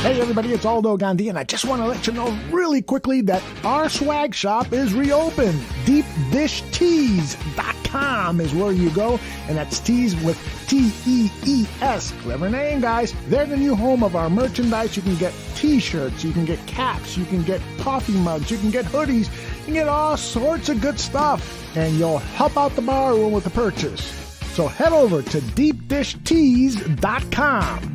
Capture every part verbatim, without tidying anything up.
Hey everybody, it's Aldo Gandhi, and I just want to let you know really quickly that our swag shop is reopened. deep dish tees dot com is where you go, and that's tees with T E E S. Clever name, guys. They're the new home of our merchandise. You can get t-shirts, you can get caps, you can get coffee mugs, you can get hoodies, you can get all sorts of good stuff, and you'll help out the bar room with the purchase. So head over to deep dish tees dot com.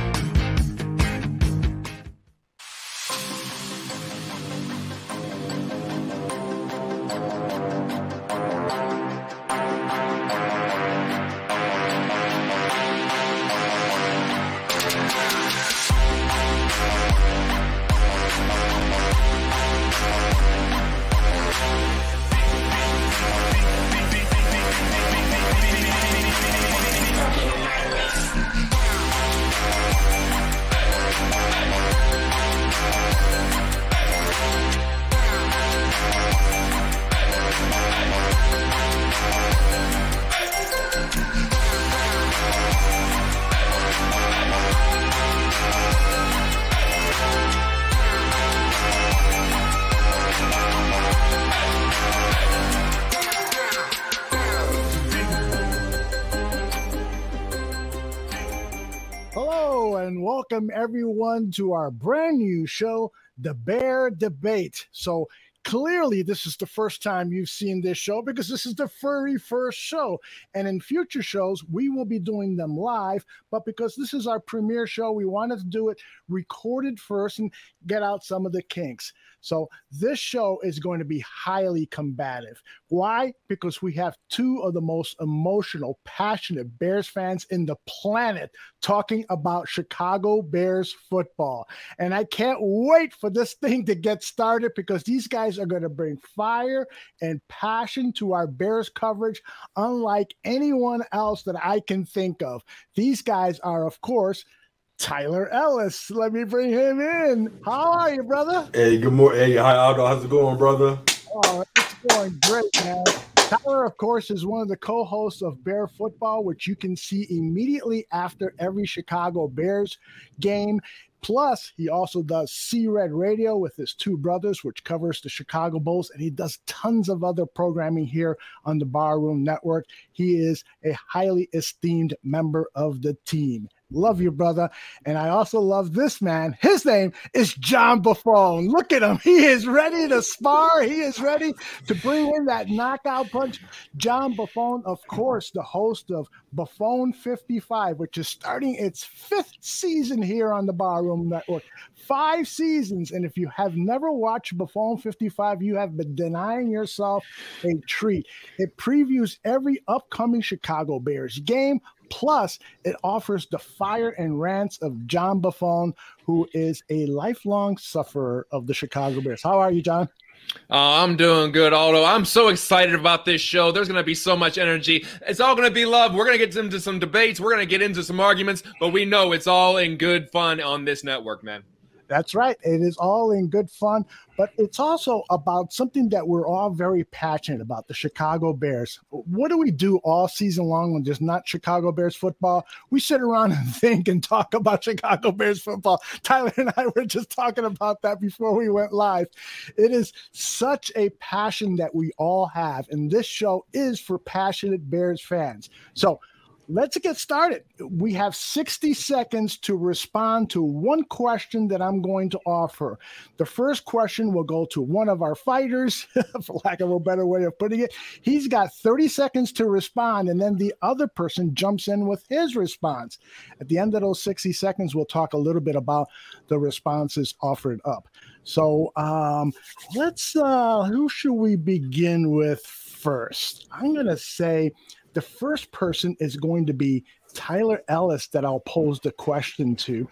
Welcome everyone to our brand new show, The Bear Debate. So clearly this is the first time you've seen this show because this is the very first show. And in future shows, we will be doing them live. But because this is our premiere show, we wanted to do it recorded first and get out some of the kinks. So this show is going to be highly combative. Why? Because we have two of the most emotional, passionate Bears fans in the planet talking about Chicago Bears football. And I can't wait for this thing to get started because these guys are going to bring fire and passion to our Bears coverage unlike anyone else that I can think of. These guys are, of course, Tyler Ellis. Let me bring him in. How are you, brother? Hey, good morning. Hey, hi, Aldo. How's it going, brother? Oh, it's going great, man. Tyler, of course, is one of the co-hosts of Bear Football, which you can see immediately after every Chicago Bears game. Plus, he also does C-Red Radio with his two brothers, which covers the Chicago Bulls, and he does tons of other programming here on the Barroom Network. He is a highly esteemed member of the team. Love you, brother. And I also love this man. His name is John Buffone. Look at him. He is ready to spar. He is ready to bring in that knockout punch. John Buffone, of course, the host of Buffone fifty-five, which is starting its fifth season here on the Barroom Network. Five seasons. And if you have never watched Buffone fifty-five, you have been denying yourself a treat. It previews every upcoming Chicago Bears game. Plus, it offers the fire and rants of John Buffone, who is a lifelong sufferer of the Chicago Bears. How are you, John? Uh, I'm doing good, Aldo. I'm so excited about this show. There's going to be so much energy. It's all going to be love. We're going to get into some debates. We're going to get into some arguments, but we know it's all in good fun on this network, man. That's right. It is all in good fun, but it's also about something that we're all very passionate about, the Chicago Bears. What do we do all season long when there's not Chicago Bears football? We sit around and think and talk about Chicago Bears football. Tyler and I were just talking about that before we went live. It is such a passion that we all have, and this show is for passionate Bears fans. So let's get started. We have sixty seconds to respond to one question that I'm going to offer. The first question will go to one of our fighters, for lack of a better way of putting it. He's got thirty seconds to respond, and then the other person jumps in with his response. At the end of those sixty seconds, we'll talk a little bit about the responses offered up. So um, let's, uh, who should we begin with first? I'm going to say the first person is going to be Tyler Ellis that I'll pose the question to.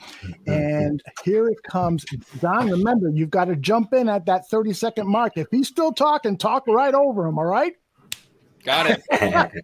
And here it comes. Don, remember, you've got to jump in at that thirty-second mark. If he's still talking, talk right over him, all right? Got it.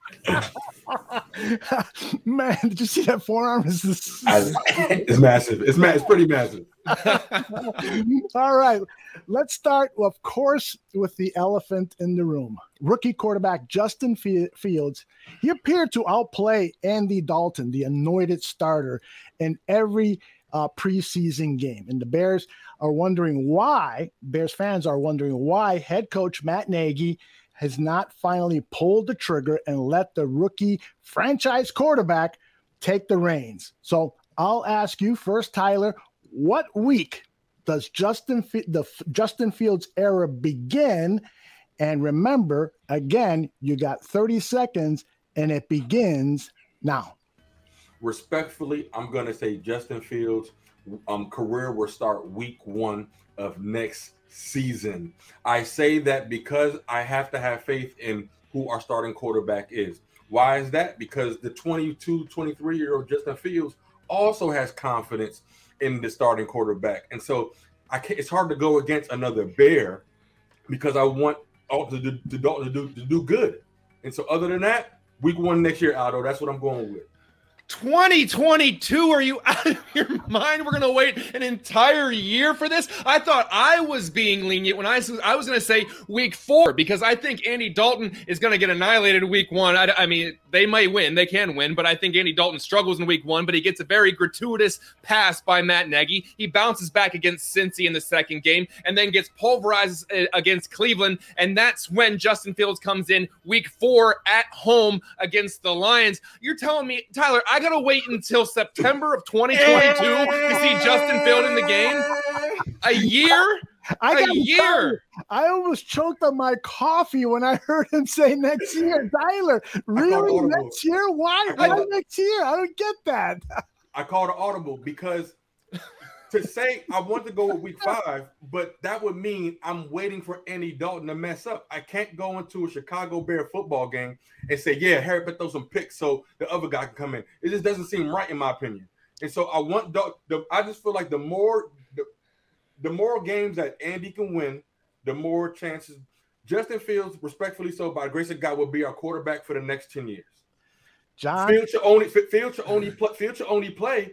Man, did you see that forearm? It's, this... it's massive. It's, ma- it's pretty massive. All right. Let's start, of course, with the elephant in the room. Rookie quarterback Justin Fields. He appeared to outplay Andy Dalton, the anointed starter, in every uh, preseason game. And the Bears are wondering why, Bears fans are wondering why head coach Matt Nagy has not finally pulled the trigger and let the rookie franchise quarterback take the reins. So I'll ask you first, Tyler, what week does Justin the Justin Fields era begin? And remember, again, you got thirty seconds, and it begins now. Respectfully, I'm going to say Justin Fields' um, career will start week one of next season. I say that because I have to have faith in who our starting quarterback is. Why is that? Because the twenty-two, twenty-three-year-old Justin Fields also has confidence in the starting quarterback. And so I can't, it's hard to go against another Bear because I want Dalton to, to, to, do, to do good. And so other than that, week one next year, Aldo, that's what I'm going with. twenty twenty-two, are you out of your mind? We're going to wait an entire year for this? I thought I was being lenient when I, I was going to say week four because I think Andy Dalton is going to get annihilated in week one. I, I mean, they might win. They can win, but I think Andy Dalton struggles in week one, but he gets a very gratuitous pass by Matt Nagy. He bounces back against Cincy in the second game and then gets pulverized against Cleveland, and that's when Justin Fields comes in week four at home against the Lions. You're telling me, Tyler, I I gotta wait until September of twenty twenty-two to see Justin Field in the game? A year? I a year. I almost choked on my coffee when I heard him say next year. Tyler, really? Next year? Why? Why next year? I don't get that. I called an audible because to say I want to go with week five, but that would mean I'm waiting for Andy Dalton to mess up. I can't go into a Chicago Bear football game and say, yeah, Harry, but throw some picks so the other guy can come in. It just doesn't seem right in my opinion. And so I want the, the I just feel like the more the, the more games that Andy can win, the more chances Justin Fields, respectfully so, by the grace of God, will be our quarterback for the next ten years. John Fields should only Fields should only play Fields should only play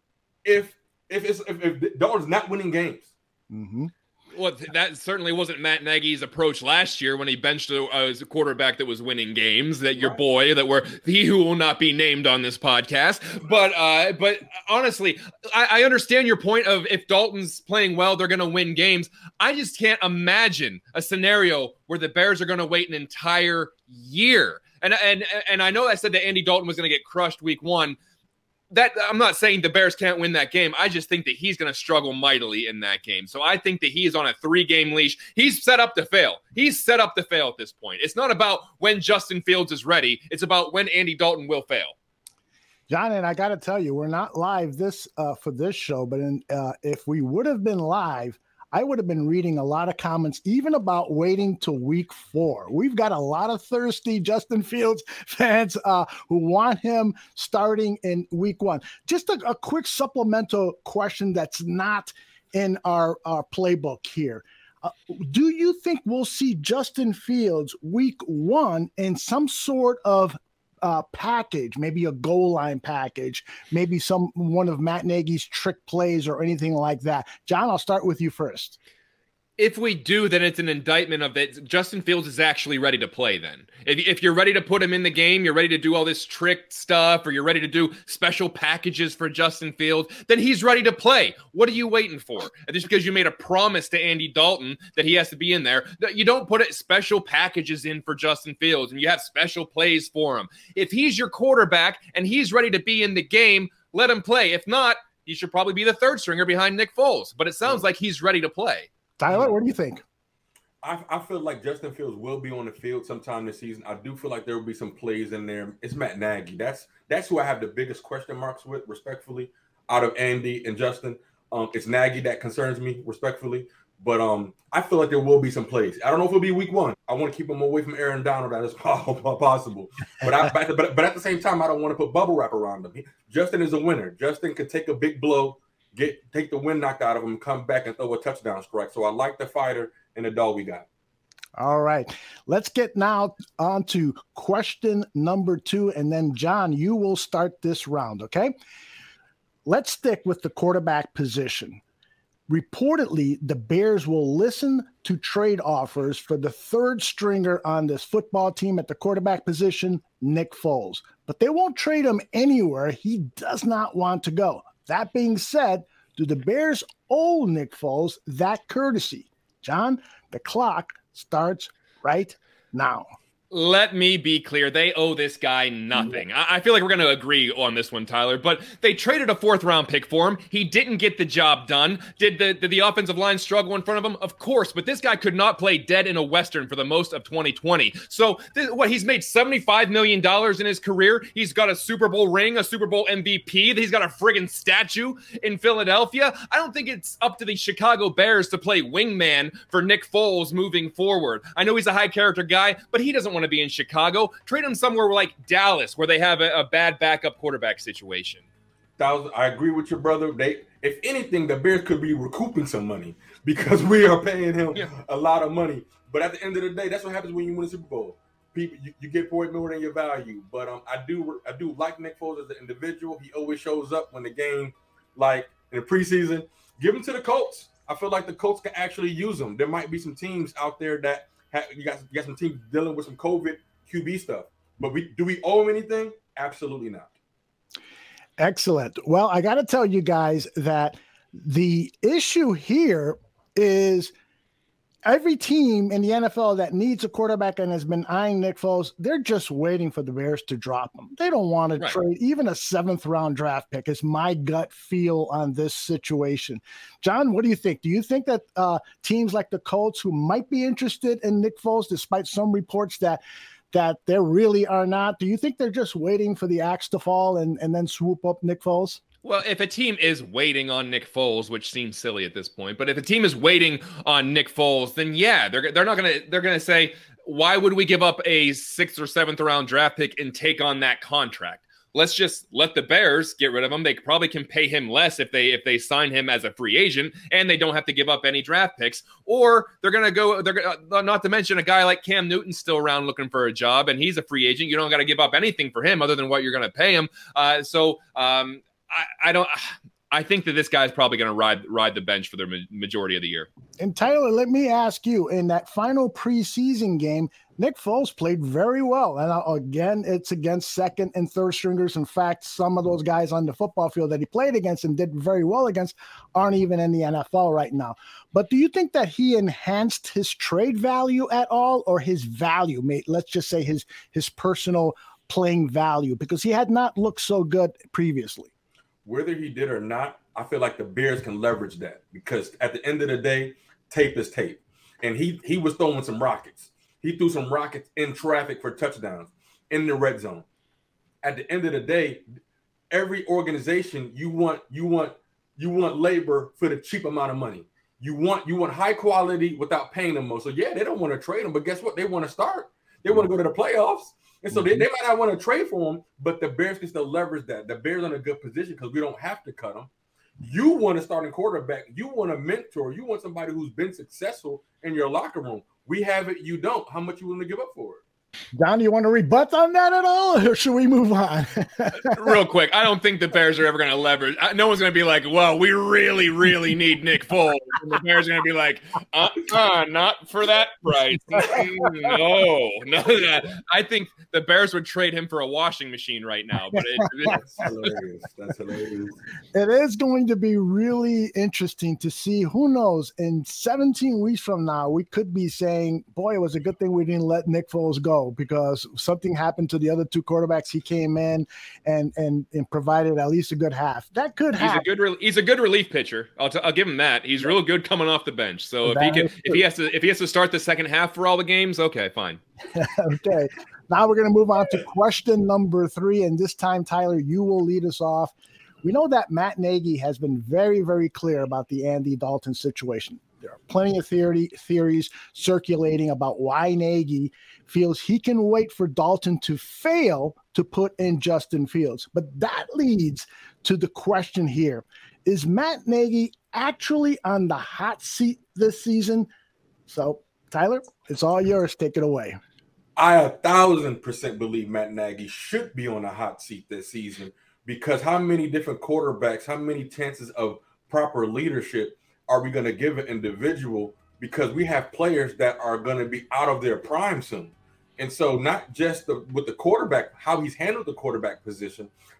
if If it's if, if Dalton's not winning games. Mm-hmm. Well, that certainly wasn't Matt Nagy's approach last year when he benched a, a quarterback that was winning games. That your boy, that were he who will not be named on this podcast. But uh, but honestly, I, I understand your point of if Dalton's playing well, they're going to win games. I just can't imagine a scenario where the Bears are going to wait an entire year. And and and I know I said that Andy Dalton was going to get crushed week one. That I'm not saying the Bears can't win that game. I just think that he's going to struggle mightily in that game. So I think that he is on a three-game leash. He's set up to fail. He's set up to fail at this point. It's not about when Justin Fields is ready. It's about when Andy Dalton will fail. John, and I got to tell you, we're not live this uh, for this show, but in, uh, if we would have been live, I would have been reading a lot of comments, even about waiting till week four. We've got a lot of thirsty Justin Fields fans uh, who want him starting in week one. Just a, a quick supplemental question that's not in our, our playbook here. Uh, do you think we'll see Justin Fields week one in some sort of Uh, package, maybe a goal line package, maybe some one of Matt Nagy's trick plays or anything like that? John, I'll start with you first. If we do, then it's an indictment of that Justin Fields is actually ready to play then. If, if you're ready to put him in the game, you're ready to do all this trick stuff, or you're ready to do special packages for Justin Fields, then he's ready to play. What are you waiting for? And just because you made a promise to Andy Dalton that he has to be in there, you don't put it special packages in for Justin Fields and you have special plays for him. If he's your quarterback and he's ready to be in the game, let him play. If not, he should probably be the third stringer behind Nick Foles. But it sounds like he's ready to play. Tyler, what do you think? I, I feel like Justin Fields will be on the field sometime this season. I do feel like there will be some plays in there. It's Matt Nagy. That's that's who I have the biggest question marks with, respectfully, out of Andy and Justin. Um, it's Nagy that concerns me, respectfully. But um, I feel like there will be some plays. I don't know if it'll be week one. I want to keep him away from Aaron Donald as possible. But, I, but, but at the same time, I don't want to put bubble wrap around him. Justin is a winner. Justin could take a big blow, get take the wind knocked out of him, come back and throw a touchdown strike. So I like the fighter and the dog we got. All right. Let's get now on to question number two. And then, John, you will start this round, okay? Let's stick with the quarterback position. Reportedly, the Bears will listen to trade offers for the third stringer on this football team at the quarterback position, Nick Foles. But they won't trade him anywhere he does not want to go. That being said, do the Bears owe Nick Foles that courtesy? John, the clock starts right now. Let me be clear. They owe this guy nothing. I, I feel like we're going to agree on this one, Tyler, but they traded a fourth round pick for him. He didn't get the job done. Did the, did the offensive line struggle in front of him? Of course, but this guy could not play dead in a Western for the most of twenty twenty. So this, what, he's made seventy-five million dollars in his career. He's got a Super Bowl ring, a Super Bowl M V P. He's got a friggin' statue in Philadelphia. I don't think it's up to the Chicago Bears to play wingman for Nick Foles moving forward. I know he's a high character guy, but he doesn't want to be in Chicago. Trade him somewhere like Dallas, where they have a, a bad backup quarterback situation. I agree with your brother. They, if anything, the Bears could be recouping some money because we are paying him yeah. a lot of money. But at the end of the day, that's what happens when you win a Super Bowl. People, you, you get for it more than your value. But um, I do, I do like Nick Foles as an individual. He always shows up when the game, like in the preseason. Give him to the Colts. I feel like the Colts can actually use him. There might be some teams out there that. You got, you got some teams dealing with some COVID Q B stuff. But we do we owe him anything? Absolutely not. Excellent. Well, I got to tell you guys that the issue here is every team in the N F L that needs a quarterback and has been eyeing Nick Foles, they're just waiting for the Bears to drop him. They don't want to right. trade even a seventh round draft pick is my gut feel on this situation. John, what do you think? Do you think that uh, teams like the Colts who might be interested in Nick Foles, despite some reports that that there really are not, do you think they're just waiting for the axe to fall and, and then swoop up Nick Foles? Well, if a team is waiting on Nick Foles, which seems silly at this point, but if a team is waiting on Nick Foles, then yeah, they're they're not gonna they're gonna say, why would we give up a sixth or seventh round draft pick and take on that contract? Let's just let the Bears get rid of him. They probably can pay him less if they if they sign him as a free agent, and they don't have to give up any draft picks. Or they're gonna go. They're gonna, not to mention a guy like Cam Newton's still around looking for a job, and he's a free agent. You don't got to give up anything for him other than what you're gonna pay him. Uh, so. Um, I, I don't. I think that this guy's probably going to ride ride the bench for the ma- majority of the year. And Tyler, let me ask you: in that final preseason game, Nick Foles played very well, and again, it's against second and third stringers. In fact, some of those guys on the football field that he played against and did very well against aren't even in the N F L right now. But do you think that he enhanced his trade value at all, or his value? Let's just say his his personal playing value, because he had not looked so good previously. Whether he did or not, I feel like the Bears can leverage that because at the end of the day, tape is tape. And he he was throwing some rockets. He threw some rockets in traffic for touchdowns in the red zone. At the end of the day, every organization you want you want you want labor for the cheap amount of money. You want you want high quality without paying them most. So yeah, they don't want to trade them, but guess what? They want to start. They want to go to the playoffs. And so they, they might not want to trade for him, but the Bears can still leverage that. The Bears are in a good position because we don't have to cut them. You want a starting quarterback. You want a mentor. You want somebody who's been successful in your locker room. We have it. You don't. How much you willing to give up for it? John, you want to rebut on that at all, or should we move on? Real quick, I don't think the Bears are ever going to leverage. No one's going to be like, well, we really, really need Nick Foles. And the Bears are going to be like, uh-uh, not for that price. No, no. I think the Bears would trade him for a washing machine right now. But it, That's hilarious. That's hilarious. It is going to be really interesting to see. Who knows? In seventeen weeks from now, we could be saying, boy, it was a good thing we didn't let Nick Foles go, because something happened to the other two quarterbacks. He came in and and, and provided at least a good half. That could happen. He's a good re- he's a good relief pitcher. I'll, t- I'll give him that. He's real good coming off the bench. So if that he can, if he has to if he has to start the second half for all the games, okay, fine. Okay. Now we're going to move on to question number three, and this time, Tyler, you will lead us off. We know that Matt Nagy has been very, very clear about the Andy Dalton situation. There are plenty of theory, theories circulating about why Nagy feels he can wait for Dalton to fail to put in Justin Fields. But that leads to the question here. Is Matt Nagy actually on the hot seat this season? So, Tyler, it's all yours. Take it away. I a thousand percent believe Matt Nagy should be on the hot seat this season, because how many different quarterbacks, how many chances of proper leadership are we going to give an individual? Because we have players that are going to be out of their prime soon. And so not just the, with the quarterback, how he's handled the quarterback position,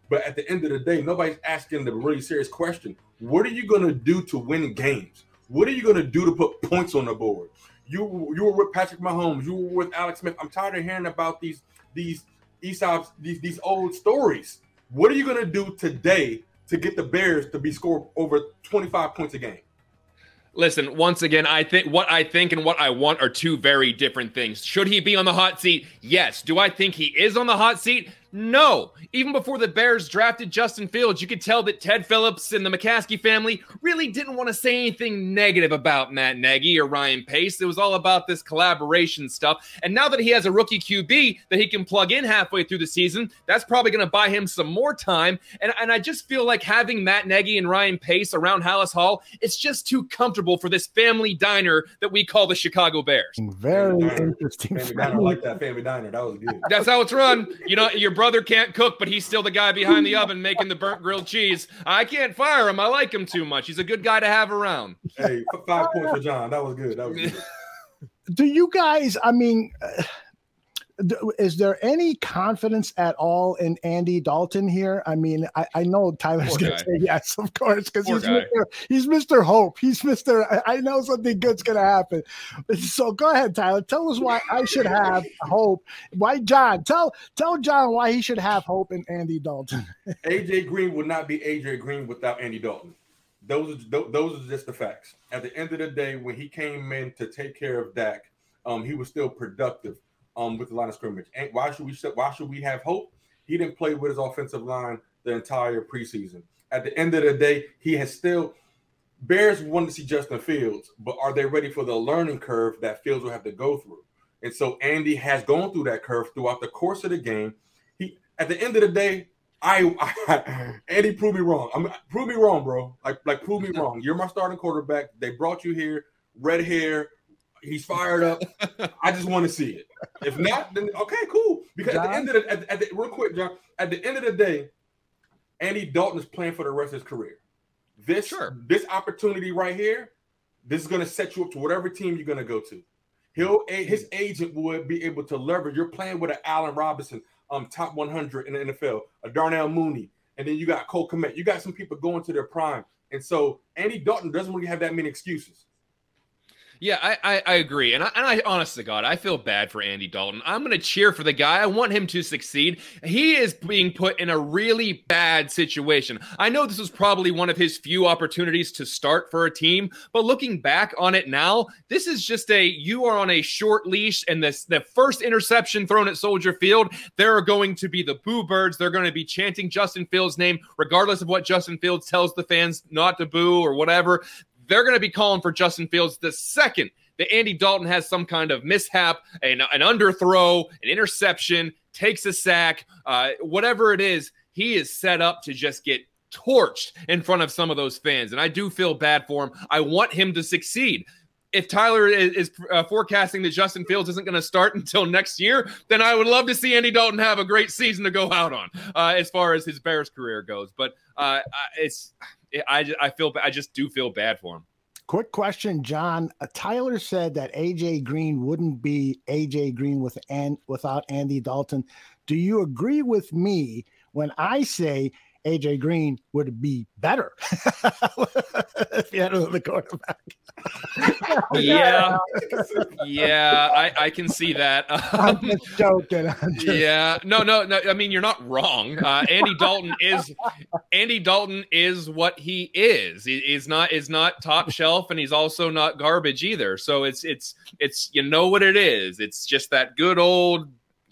But at the end of the day, nobody's asking the really serious question. What are you going to do to win games? What are you going to do to put points on the board? You you were with Patrick Mahomes. You were with Alex Smith. I'm tired of hearing about these these Aesop's, these, these old stories. What are you going to do today to get the Bears to be scored over twenty-five points a game? Listen, once again, I think what I think and what I want are two very different things. Should he be on the hot seat? Yes. Do I think he is on the hot seat? No. Even before the Bears drafted Justin Fields, you could tell that Ted Phillips and the McCaskey family really didn't want to say anything negative about Matt Nagy or Ryan Pace. It was all about this collaboration stuff. And now that he has a rookie Q B that he can plug in halfway through the season, that's probably going to buy him some more time. And, and I just feel like having Matt Nagy and Ryan Pace around Halas Hall, it's just too comfortable for this family diner that we call the Chicago Bears. Very interesting. Family diner, I like that family diner. That was good. That's how it's run. You know, your brother can't cook, but he's still the guy behind the oven making the burnt grilled cheese. I can't fire him. I like him too much. He's a good guy to have around. Hey, five points for John. That was good. That was good. Do you guys, I mean, uh, is there any confidence at all in Andy Dalton here? I mean, I, I know Tyler's going to say yes, of course, because he's Mister he's Mister Hope. He's Mister I know something good's going to happen. So go ahead, Tyler. Tell us why I should have hope. Why, John? Tell tell John why he should have hope in Andy Dalton. A J Green would not be A J Green without Andy Dalton. Those are, those are just the facts. At the end of the day, when he came in to take care of Dak, um, he was still productive. Um, with the line of scrimmage. And why should we why should we have hope? He didn't play with his offensive line the entire preseason. At the end of the day, he has still Bears want to see Justin Fields, but are they ready for the learning curve that Fields will have to go through? And so Andy has gone through that curve throughout the course of the game. He at the end of the day, I, I Andy prove me wrong. I'm prove me wrong, bro. Like like prove me wrong. You're my starting quarterback. They brought you here, red hair. He's fired up. I just want to see it. If not, then okay, cool. Because John? at the end of the, at, at the real quick, John, at the end of the day, Andy Dalton is playing for the rest of his career. This sure. this opportunity right here, this is going to set you up to whatever team you're going to go to. He'll his agent would be able to leverage. You're playing with an Allen Robinson, um, top one hundred in the N F L, a Darnell Mooney, and then you got Cole Kmet. You got some people going to their prime, and so Andy Dalton doesn't really have that many excuses. Yeah, I, I, I agree. And I, and I, honest to God, I feel bad for Andy Dalton. I'm going to cheer for the guy. I want him to succeed. He is being put in a really bad situation. I know this was probably one of his few opportunities to start for a team, but looking back on it now, this is just a, you are on a short leash, and this, the first interception thrown at Soldier Field, there are going to be the boo birds. They're going to be chanting Justin Fields' name, regardless of what Justin Fields tells the fans not to boo or whatever. They're going to be calling for Justin Fields the second that Andy Dalton has some kind of mishap, an, an underthrow, an interception, takes a sack, uh, whatever it is, he is set up to just get torched in front of some of those fans. And I do feel bad for him. I want him to succeed. If Tyler is, is uh, forecasting that Justin Fields isn't going to start until next year, then I would love to see Andy Dalton have a great season to go out on uh, as far as his Bears career goes. But uh, it's I, I feel I just do feel bad for him. Quick question, John. Uh, Tyler said that A J Green wouldn't be A J Green with and without Andy Dalton. Do you agree with me when I say A J Green would be better if he had another quarterback? Yeah, yeah, I, I can see that. Um, I'm just joking. I'm just... Yeah, no, no, no. I mean, you're not wrong. Uh, Andy Dalton is Andy Dalton is what he is. He is not is not top shelf, and he's also not garbage either. So it's it's it's you know what it is. It's just that good old,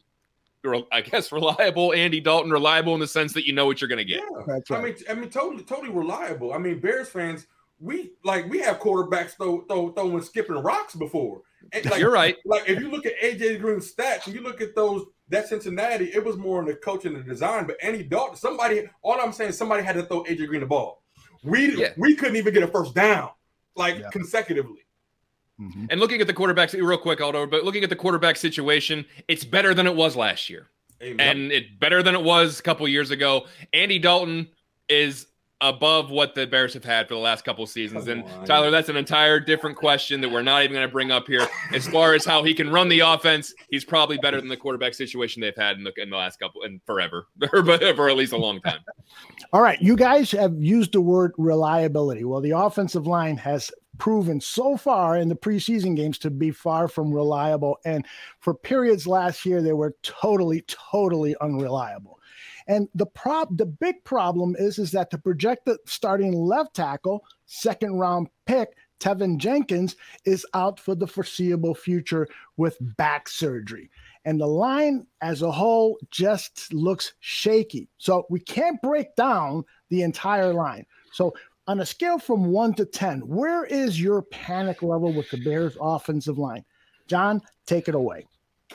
I guess, reliable Andy Dalton, reliable in the sense that you know what you're going to get. Yeah, that's right. I mean, I mean, totally, totally reliable. I mean, Bears fans, we like we have quarterbacks throw, throw, throwing skipping rocks before. And like, you're right. Like if you look at A J Green's stats and you look at those that Cincinnati, it was more in the coaching and the design. But Andy Dalton, somebody, all I'm saying, somebody had to throw A J Green the ball. We yeah. we couldn't even get a first down like yeah. consecutively. Mm-hmm. And looking at the quarterbacks, real quick, Aldo, but looking at the quarterback situation, it's better than it was last year. Amen. And it's better than it was a couple years ago. Andy Dalton is above what the Bears have had for the last couple of seasons. Come And on. Tyler, that's an entire different question that we're not even going to bring up here. As far as how he can run the offense, he's probably better than the quarterback situation they've had in the, in the last couple and forever, but for at least a long time. All right, you guys have used the word reliability. Well, the offensive line has proven so far in the preseason games to be far from reliable. And for periods last year, they were totally, totally unreliable. And the prob the big problem is, is that the projected starting left tackle, second round pick, Tevin Jenkins, is out for the foreseeable future with back surgery. And the line as a whole just looks shaky. So we can't break down the entire line. So on a scale from one to ten, where is your panic level with the Bears offensive line? John, take it away.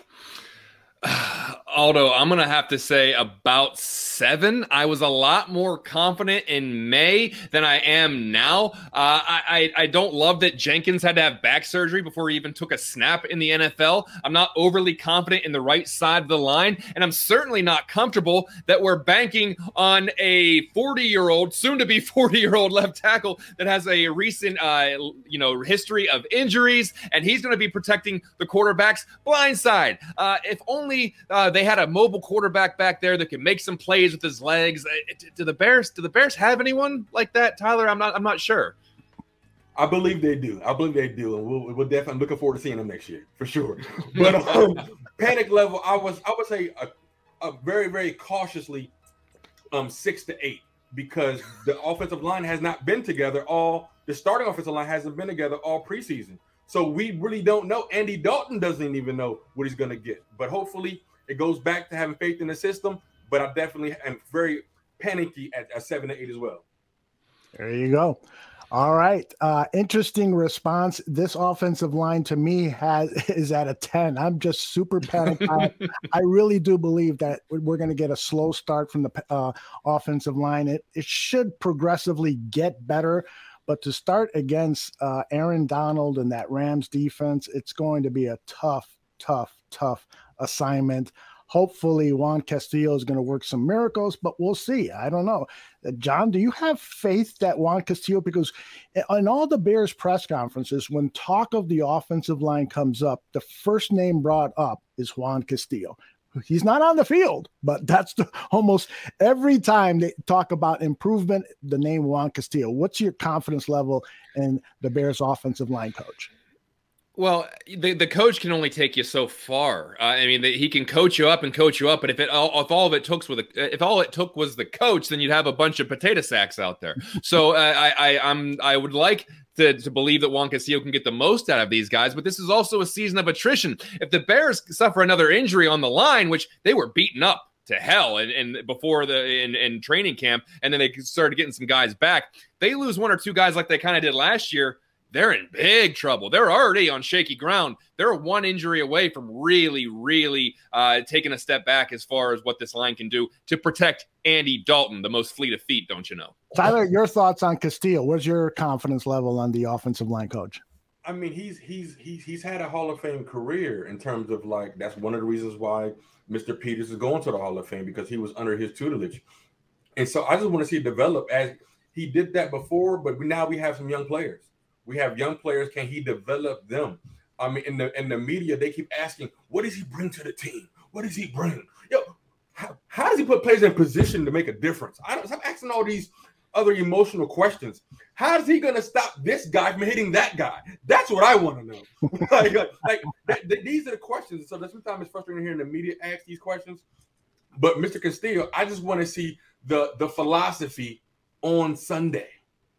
Aldo, I'm going to have to say about seven. I was a lot more confident in May than I am now. Uh, I, I, I don't love that Jenkins had to have back surgery before he even took a snap in the N F L. I'm not overly confident in the right side of the line, and I'm certainly not comfortable that we're banking on a forty-year-old, soon-to-be forty-year-old left tackle that has a recent uh, you know, history of injuries, and he's going to be protecting the quarterback's blind side. Uh, if only uh, they had a mobile quarterback back there that could make some plays with his legs. Do the Bears? Do the Bears have anyone like that, Tyler? I'm not. I'm not sure. I believe they do. I believe they do, and we'll, we'll definitely I'm looking forward to seeing them next year for sure. But um, panic level, I was I would say a, a very very cautiously um six to eight because the offensive line has not been together all. The starting offensive line hasn't been together all preseason, so we really don't know. Andy Dalton doesn't even know what he's going to get, but hopefully it goes back to having faith in the system. But I definitely am very panicky at a seven to eight as well. There you go. All right. Uh, interesting response. This offensive line to me has is at a ten. I'm just super panicked. I, I really do believe that we're going to get a slow start from the uh, offensive line. It, it should progressively get better. But to start against uh, Aaron Donald and that Rams defense, it's going to be a tough, tough, tough assignment. Hopefully Juan Castillo is going to work some miracles, but we'll see. I don't know. Uh, John, do you have faith that Juan Castillo, because in all the Bears press conferences, when talk of the offensive line comes up, the first name brought up is Juan Castillo. He's not on the field, but that's the, almost every time they talk about improvement, the name Juan Castillo. What's your confidence level in the Bears offensive line coach? Well, the, the coach can only take you so far. Uh, I mean, the, he can coach you up and coach you up, but if it all, if all of it took was the, if all it took was the coach, then you'd have a bunch of potato sacks out there. So uh, I, I I'm I would like to, to believe that Juan Castillo can get the most out of these guys, but this is also a season of attrition. If the Bears suffer another injury on the line, which they were beaten up to hell and, and before the in, in training camp, and then they started getting some guys back, they lose one or two guys like they kind of did last year. They're in big trouble. They're already on shaky ground. They're one injury away from really, really uh, taking a step back as far as what this line can do to protect Andy Dalton, the most fleet of feet, don't you know? Tyler, your thoughts on Castillo? What's your confidence level on the offensive line coach? I mean, he's he's he's he's had a Hall of Fame career in terms of like that's one of the reasons why Mister Peters is going to the Hall of Fame, because he was under his tutelage. And so I just want to see it develop as he did that before, but now we have some young players. We have young players. Can he develop them? I mean, in the in the media, they keep asking, what does he bring to the team? What does he bring? Yo, how, how does he put players in position to make a difference? I don't stop asking all these other emotional questions. How is he going to stop this guy from hitting that guy? That's what I want to know. like, like, like that, that, these are the questions. So that sometimes it's frustrating hearing the media ask these questions. But Mister Castillo, I just want to see the the philosophy on Sunday.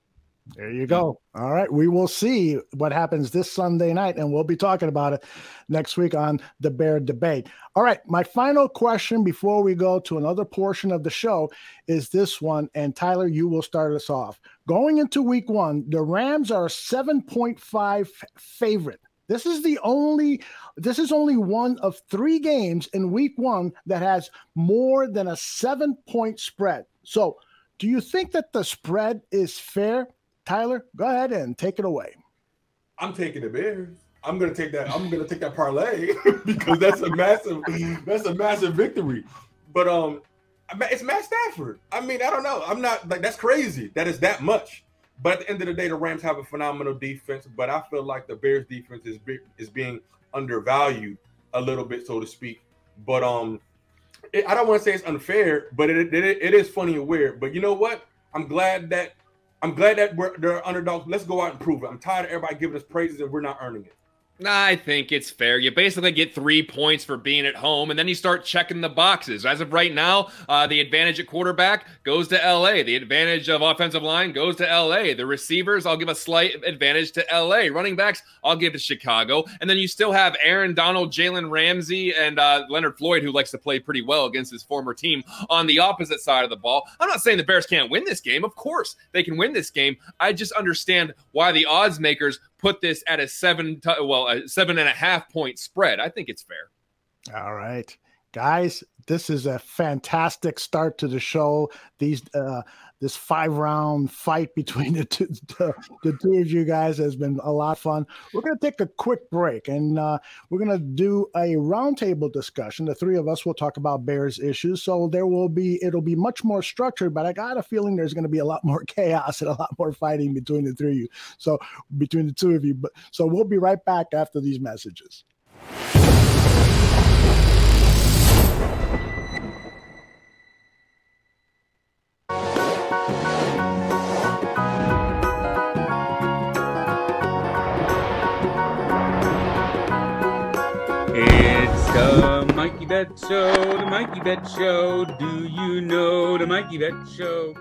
There you go. All right. We will see what happens this Sunday night, and we'll be talking about it next week on the Bear Debate. All right. My final question before we go to another portion of the show is this one. And Tyler, you will start us off. Going into week one, the Rams are a seven point five favorite. This is the only, this is only one of three games in week one that has more than a seven point spread. So do you think that the spread is fair? Tyler, go ahead and take it away. I'm taking the Bears. I'm gonna take that. I'm gonna take that parlay because that's a massive, that's a massive victory. But um, It's Matt Stafford. I mean, I don't know. I'm not like that's crazy. That is that much. But at the end of the day, the Rams have a phenomenal defense. But I feel like the Bears defense is be, is being undervalued a little bit, so to speak. But um, it, I don't want to say it's unfair, but it, it it is funny and weird. But you know what? I'm glad that I'm glad that we're they're underdogs. Let's go out and prove it. I'm tired of everybody giving us praises and we're not earning it. I think it's fair. You basically get three points for being at home, and then you start checking the boxes. As of right now, uh, the advantage at quarterback goes to L A. The advantage of offensive line goes to L A. The receivers, I'll give a slight advantage to L A. Running backs, I'll give to Chicago. And then you still have Aaron Donald, Jalen Ramsey, and uh, Leonard Floyd, who likes to play pretty well against his former team on the opposite side of the ball. I'm not saying the Bears can't win this game. Of course they can win this game. I just understand why the odds makers put this at a seven, t- well, a seven and a half point spread. I think it's fair. All right, guys, this is a fantastic start to the show. These, uh, this five round fight between the two, the, the two of you guys has been a lot of fun. We're going to take a quick break and uh, we're going to do a roundtable discussion. The three of us will talk about Bears issues. So there will be, it'll be much more structured, but I got a feeling there's going to be a lot more chaos and a lot more fighting between the three of you. So between the two of you, but so we'll be right back after these messages. The Mikey Bet Show, the Mikey Bet Show. Do you know the Mikey Bet Show?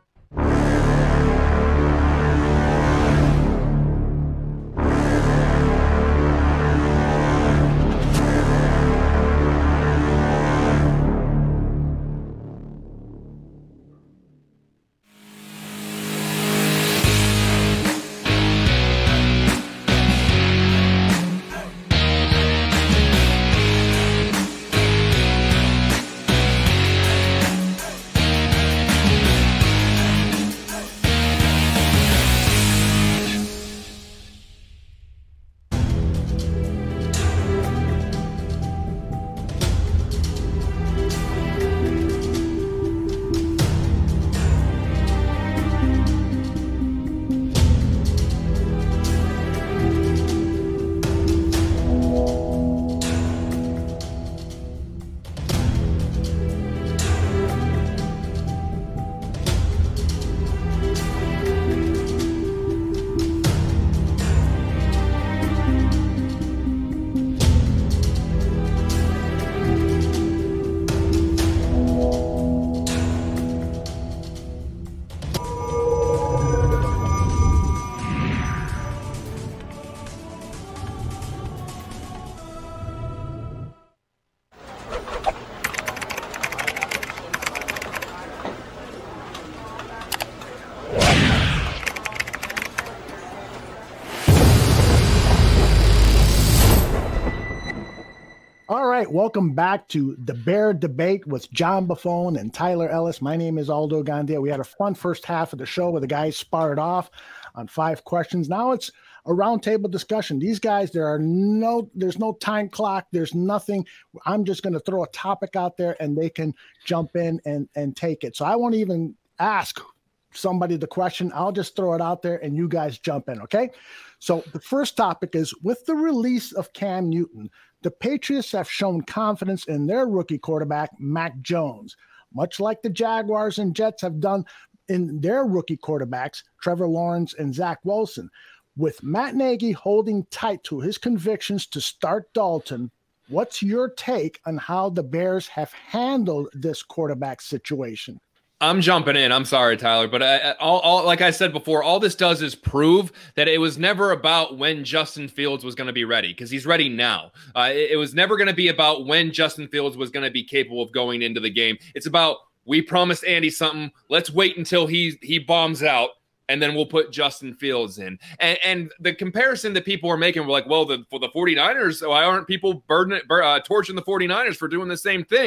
All right, welcome back to the Bear Debate with John Buffone and Tyler Ellis. My name is Aldo Gandia. We had a fun first half of the show where the guys sparred off on five questions. Now it's a roundtable discussion. These guys, there are no, there's no time clock. There's nothing. I'm just going to throw a topic out there and they can jump in and, and take it. So I won't even ask somebody the question. I'll just throw it out there and you guys jump in, okay? So the first topic is, with the release of Cam Newton, the Patriots have shown confidence in their rookie quarterback, Mac Jones, much like the Jaguars and Jets have done in their rookie quarterbacks, Trevor Lawrence and Zach Wilson. With Matt Nagy holding tight to his convictions to start Dalton, what's your take on how the Bears have handled this quarterback situation? I'm jumping in. I'm sorry, Tyler, but I, all, all, like I said before, all this does is prove that it was never about when Justin Fields was going to be ready, because he's ready now. Uh, it, it was never going to be about when Justin Fields was going to be capable of going into the game. It's about, we promised Andy something. Let's wait until he he bombs out, and then we'll put Justin Fields in. And, and the comparison that people were making were like, well, the, for the 49ers, why aren't people burdening, uh, torching the 49ers for doing the same thing?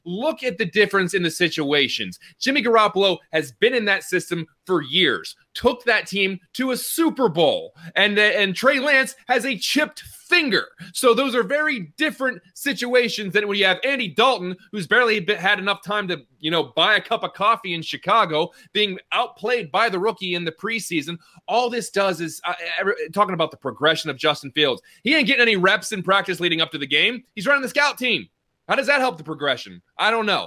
look at the difference in the situations. Jimmy Garoppolo has been in that system for years, took that team to a Super Bowl, and, uh, and Trey Lance has a chipped finger. So those are very different situations than when you have Andy Dalton, who's barely been, had enough time to, you know, buy a cup of coffee in Chicago, being outplayed by the rookie in the preseason. All this does is uh, talking about the progression of Justin Fields. He ain't getting any reps in practice leading up to the game. He's running the scout team. How does that help the progression? I don't know.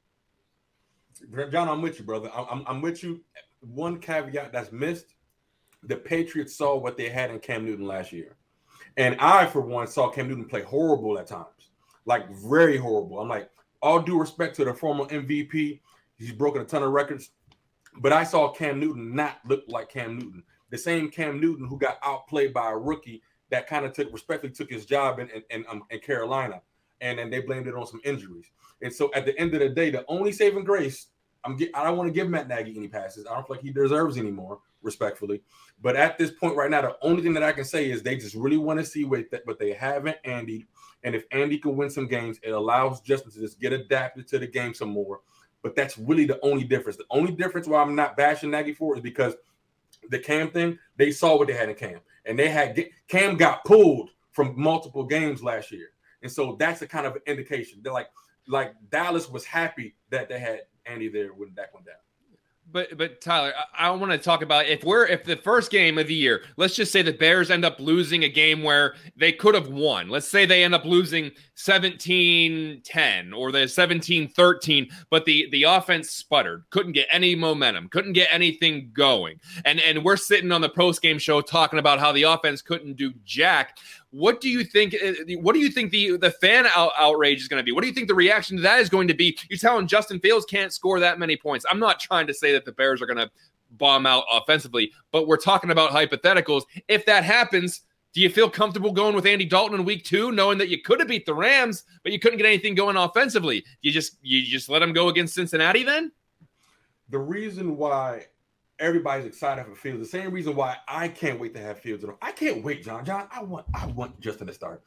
John, I'm with you, brother. I'm, I'm with you. One caveat that's missed, the Patriots saw what they had in Cam Newton last year. And I, for one, saw Cam Newton play horrible at times, like very horrible. I'm like, all due respect to the former M V P, he's broken a ton of records. But I saw Cam Newton not look like Cam Newton. The same Cam Newton who got outplayed by a rookie that kind of took, respectfully took his job in, in, in, um, in Carolina. And then they blamed it on some injuries. And so at the end of the day, the only saving grace, I'm get, I don't want to give Matt Nagy any passes. I don't feel like he deserves any more, respectfully. But at this point right now, the only thing that I can say is they just really want to see what, th- what they have in Andy. And if Andy can win some games, it allows Justin to just get adapted to the game some more. But that's really the only difference. The only difference why I'm not bashing Nagy for is because the Cam thing, they saw what they had in Cam. And they had Cam got pulled from multiple games last year. And so that's a kind of indication. They're like, like Dallas was happy that they had Andy there when that went down. But but Tyler, I, I want to talk about if we're if the first game of the year, let's just say the Bears end up losing a game where they could have won. Let's say they end up losing seventeen ten or the seventeen thirteen, but the, the offense sputtered, couldn't get any momentum, couldn't get anything going. And and we're sitting on the post-game show talking about how the offense couldn't do jack. What do you think? What do you think the, the fan out, outrage is going to be? What do you think the reaction to that is going to be? You're telling Justin Fields can't score that many points. I'm not trying to say that the Bears are going to bomb out offensively, but we're talking about hypotheticals. If that happens, do you feel comfortable going with Andy Dalton in week two, knowing that you could have beat the Rams, but you couldn't get anything going offensively? You just you just let him go against Cincinnati then? The reason why everybody's excited for Fields, the same reason why I can't wait to have Fields. I can't wait, John. John, I want I want Justin to start.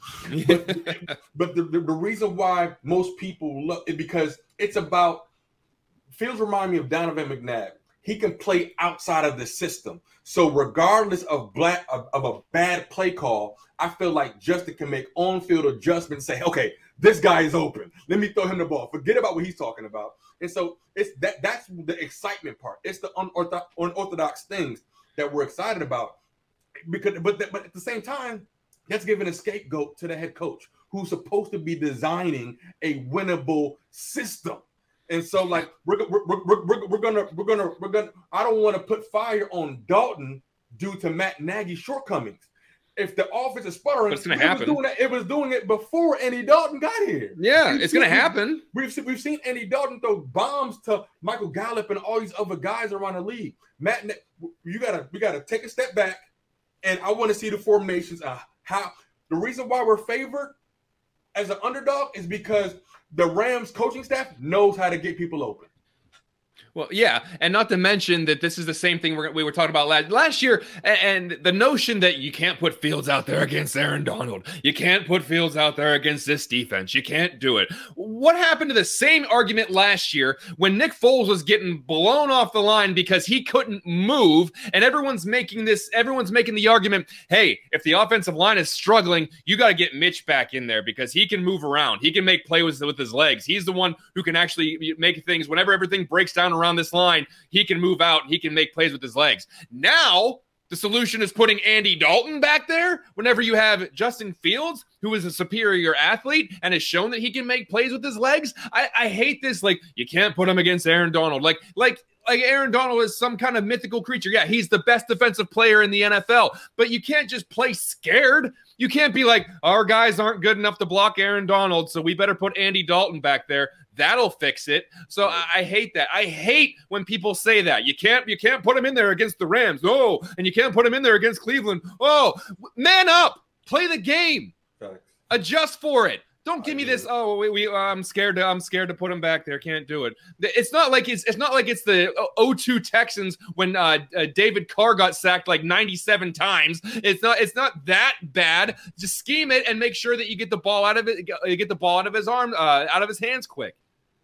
But, but the, the, the reason why most people look is because it's about Fields remind me of Donovan McNabb. He can play outside of the system. So regardless of black of, of a bad play call, I feel like Justin can make on-field adjustments and say, okay, this guy is open. Let me throw him the ball. Forget about what he's talking about. And so it's that that's the excitement part. It's the unorthodox, unorthodox things that we're excited about. Because, but, but at the same time, that's giving a scapegoat to the head coach who's supposed to be designing a winnable system. And so, like, we're we're, we're, we're, we're gonna we're gonna we're gonna. I don't want to put fire on Dalton due to Matt Nagy's shortcomings. If the offense is sputtering, it's gonna it happen. Was doing that, it was doing it before Andy Dalton got here. Yeah, we've it's seen, gonna happen. We've we've seen Andy Dalton throw bombs to Michael Gallup and all these other guys around the league. Matt, you gotta we gotta take a step back, and I want to see the formations. Uh, how the reason why we're favored as an underdog is because the Rams coaching staff knows how to get people open. Well, yeah, and not to mention that this is the same thing we're, we were talking about last, last year, and, and the notion that you can't put Fields out there against Aaron Donald. You can't put Fields out there against this defense. You can't do it. What happened to the same argument last year when Nick Foles was getting blown off the line because he couldn't move, and everyone's making this, everyone's making the argument, hey, if the offensive line is struggling, you got to get Mitch back in there because he can move around. He can make plays with, with his legs. He's the one who can actually make things, whenever everything breaks down around around this line, he can move out and he can make plays with his legs. Now, the solution is putting Andy Dalton back there whenever you have Justin Fields, who is a superior athlete and has shown that he can make plays with his legs. I, I hate this. Like, you can't put him against Aaron Donald. Like, like, like Aaron Donald is some kind of mythical creature. Yeah, he's the best defensive player in the N F L, but you can't just play scared. You can't be like, our guys aren't good enough to block Aaron Donald, so we better put Andy Dalton back there. That'll fix it. So I, I hate that. I hate when people say that. You can't you can't put him in there against the Rams. Oh, and you can't put him in there against Cleveland. Oh, man up. Play the game. Thanks. Adjust for it. Don't give me this. Oh, we, we, I'm scared to. I'm scared to put him back there. Can't do it. It's not like it's. It's not like it's the oh two Texans when uh, uh, David Carr got sacked like ninety-seven times. It's not. It's not that bad. Just scheme it and make sure that you get the ball out of it. You get the ball out of his arm, uh, out of his hands quick.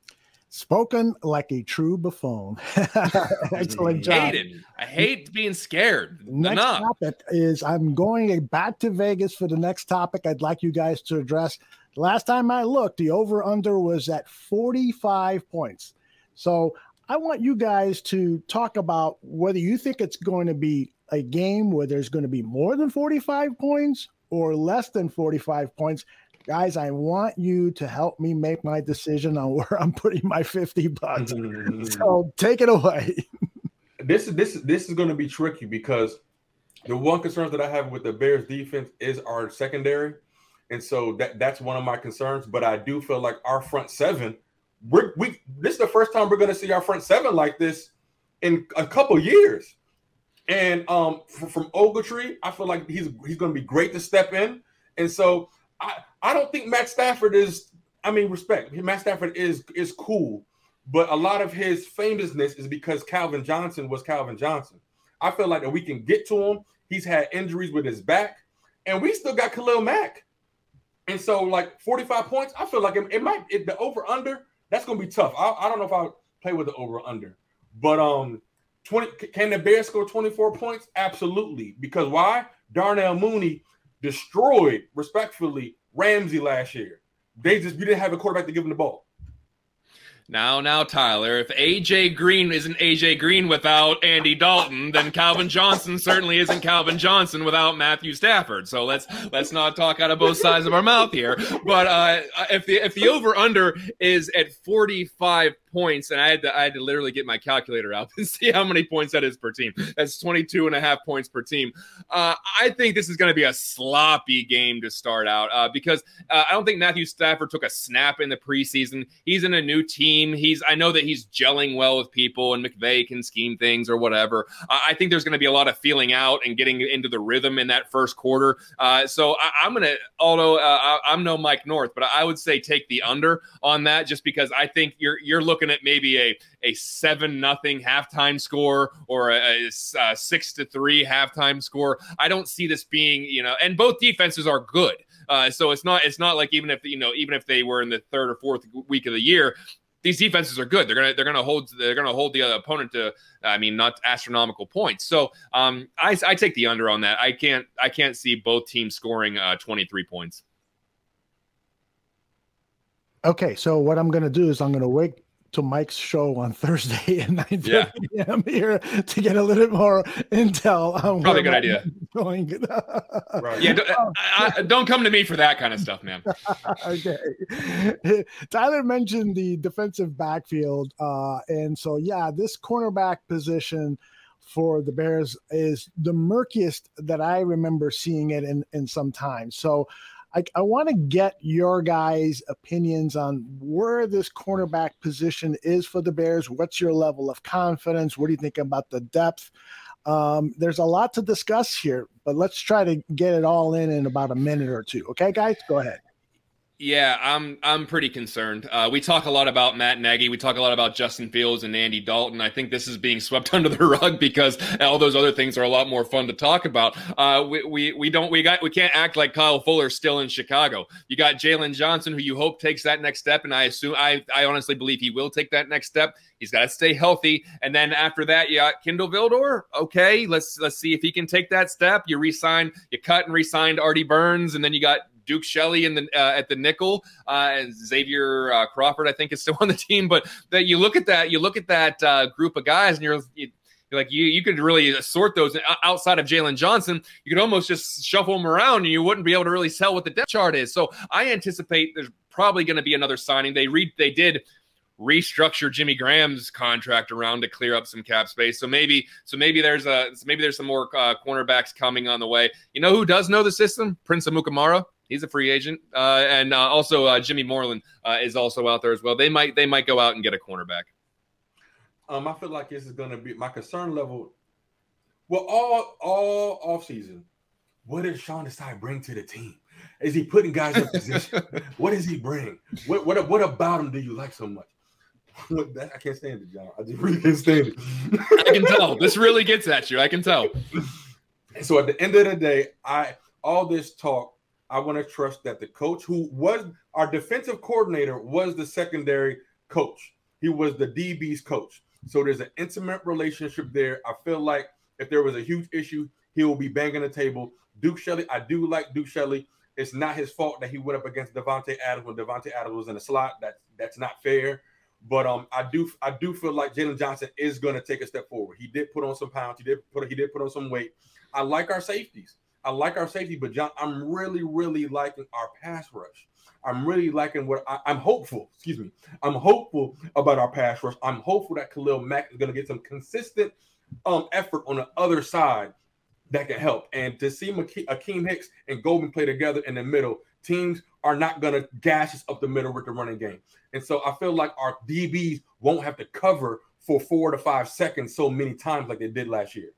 Spoken like a true buffoon. Excellent job. I hate it. I hate being scared. Next Enough. topic is I'm going back to Vegas for the next topic I'd like you guys to address. Last time I looked, the over-under was at forty-five points. So I want you guys to talk about whether you think it's going to be a game where there's going to be more than forty-five points or less than forty-five points. Guys, I want you to help me make my decision on where I'm putting my fifty bucks. So take it away. This is this this is going to be tricky because the one concern that I have with the Bears defense is our secondary, and so that that's one of my concerns. But I do feel like our front seven, we're we this is the first time we're going to see our front seven like this in a couple years. And um, from, from Ogletree, I feel like he's he's going to be great to step in, and so. I, I don't think Matt Stafford is, I mean, respect. Matt Stafford is is cool, but a lot of his famousness is because Calvin Johnson was Calvin Johnson. I feel like that we can get to him. He's had injuries with his back, and we still got Khalil Mack. And so, like, forty-five points, I feel like it, it might, it, the over-under, that's going to be tough. I, I don't know if I'll play with the over-under. But um, twenty can the Bears score twenty-four points? Absolutely. Because why? Darnell Mooney destroyed, respectfully, Ramsey last year. They just, you didn't have a quarterback to give him the ball. Now, now, Tyler, if A J Green isn't A J Green without Andy Dalton, then Calvin Johnson certainly isn't Calvin Johnson without Matthew Stafford. So let's let's not talk out of both sides of our mouth here. But uh, if the if the over under is at forty-five points, and I had to I had to literally get my calculator out and see how many points that is per team. That's twenty-two and a half points per team. Uh, I think this is going to be a sloppy game to start out uh, because uh, I don't think Matthew Stafford took a snap in the preseason. He's in a new team. He's I know that he's gelling well with people, and McVay can scheme things or whatever. Uh, I think there's going to be a lot of feeling out and getting into the rhythm in that first quarter. Uh, so I, I'm going to, although uh, I, I'm no Mike North, but I would say take the under on that, just because I think you're you're looking at maybe a a seven nothing halftime score or a, a six to three halftime score. I don't see this being, you know, and both defenses are good. Uh, so it's not it's not like even if you know even if they were in the third or fourth week of the year. These defenses are good. They're gonna they're gonna hold they're gonna hold the opponent to I mean not astronomical points. So um, I I take the under on that. I can't I can't see both teams scoring uh, twenty-three points. Okay, so what I'm gonna do is I'm gonna wait to Mike's show on Thursday at nine thirty Yeah. p.m. here to get a little bit more intel on Probably a good where idea. Going. Right. Yeah, don't, I, I, don't come to me for that kind of stuff, man. Okay. Tyler mentioned the defensive backfield. Uh, and so, yeah, this cornerback position for the Bears is the murkiest that I remember seeing it in, in some time. So I, I want to get your guys' opinions on where this cornerback position is for the Bears. What's your level of confidence? What do you think about the depth? Um, there's a lot to discuss here, but let's try to get it all in in about a minute or two. Okay, guys, go ahead. Yeah, I'm I'm pretty concerned. Uh, we talk a lot about Matt Nagy. We talk a lot about Justin Fields and Andy Dalton. I think this is being swept under the rug because all those other things are a lot more fun to talk about. Uh, we, we we don't we got we can't act like Kyle Fuller's still in Chicago. You got Jalen Johnson, who you hope takes that next step, and I assume I I honestly believe he will take that next step. He's got to stay healthy, and then after that, you got Kindle Vildor. Okay, let's let's see if he can take that step. You re-sign, you cut and re-signed Artie Burns, and then you got Duke Shelley in the uh, at the nickel, uh, and Xavier uh, Crawford, I think, is still on the team. But that you look at that, you look at that uh, group of guys, and you're, you're like, you you could really sort those outside of Jalen Johnson. You could almost just shuffle them around, and you wouldn't be able to really tell what the depth chart is. So I anticipate there's probably going to be another signing. They read they did restructure Jimmy Graham's contract around to clear up some cap space. So maybe, so maybe there's a maybe there's some more uh, cornerbacks coming on the way. You know who does know the system? Prince Amukamara. He's a free agent, uh, and uh, also uh, Jimmy Moreland uh, is also out there as well. They might they might go out and get a cornerback. Um, I feel like this is going to be my concern level. Well, all all offseason, what does Sean Desai bring to the team? Is he putting guys in position? What does he bring? What what what about him do you like so much? What, that, I can't stand it, John. I just really can't stand it. I can tell. This really gets at you. I can tell. So at the end of the day, I all this talk. I want to trust that the coach who was our defensive coordinator was the secondary coach. he was the D B's coach. So there's an intimate relationship there. I feel like if there was a huge issue, he will be banging the table. Duke Shelley, I do like Duke Shelley. It's not his fault that he went up against Devontae Adams when Devontae Adams was in the slot. That's that's not fair. But um, I do I do feel like Jalen Johnson is going to take a step forward. He did put on some pounds. He did put he did put on some weight. I like our safeties. I like our safety, but John, I'm really really liking our pass rush. I'm really liking what I, I'm hopeful. Excuse me. I'm hopeful about our pass rush. I'm hopeful that Khalil Mack is going to get some consistent um effort on the other side that can help. And to see Akeem Hicks and Goldman play together in the middle, teams are not going to gash us up the middle with the running game. And so I feel like our D Bs won't have to cover for four to five seconds so many times like they did last year.